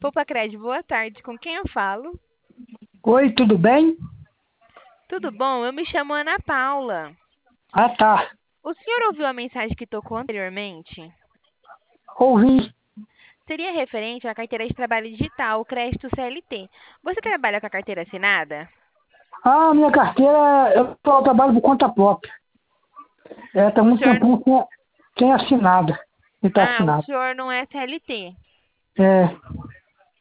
Poupa Cred, boa tarde. Com quem eu falo? Oi, tudo bem? Tudo bom? Eu me chamo Ana Paula. Ah, tá. O senhor ouviu a mensagem que tocou anteriormente? Ouvi. Seria referente à carteira de trabalho digital, o crédito CLT. Você trabalha com a carteira assinada? Ah, minha carteira, eu trabalho por conta própria. Tá O muito senhor, tempo sem assinada. E tá o assinado. senhor não é CLT. É,